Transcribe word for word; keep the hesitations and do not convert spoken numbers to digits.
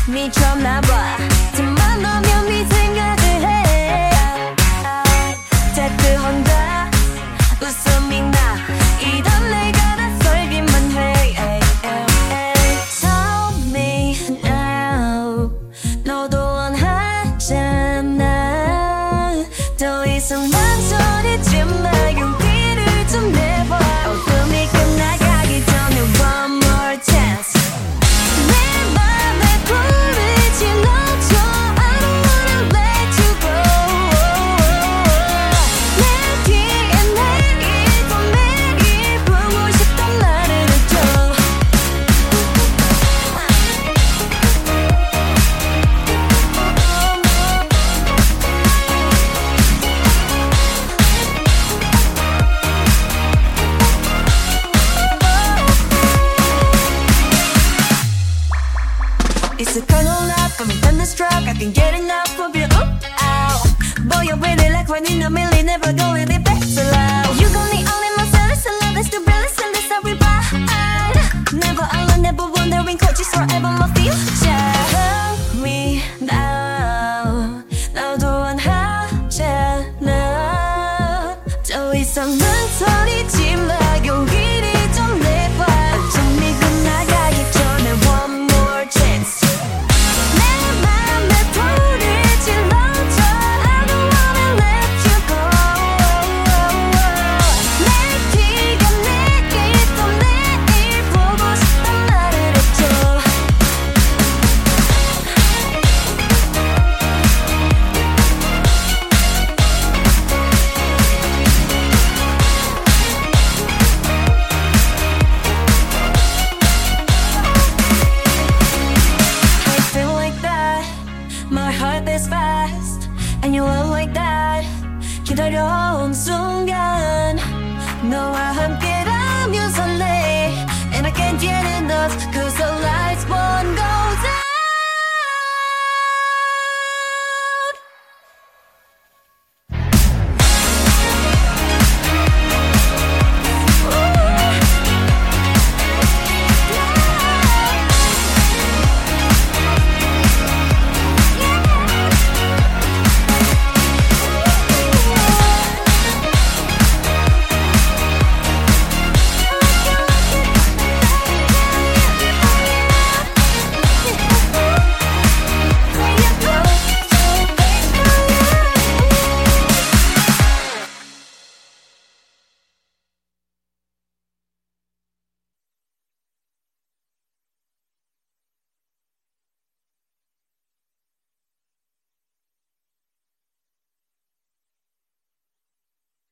미쳤나봐. 틈만 나면 네 생각을 해. 자꾸 혼자 웃음이 나. 이런 내가 낯설기만 해. Tell me now. 너도 원하잖아. 더 이상 망설이지 마. 용기를 좀 내봐. 어둠이 끝나가기 전에 one more chance. 내 맘에 불을 질러줘. I don't wanna let you go. 내 뒤에 매일 또 매일 보고 싶단 말을 해줘. It's a kind of love, got me thunderstruck. I can't get enough of you. Ooh, ow. Boy, you really like when in a million, never go any back so loud. You got me all in my cells, and love is to really send this everybody. Never alone, never wondering, cause it's forever my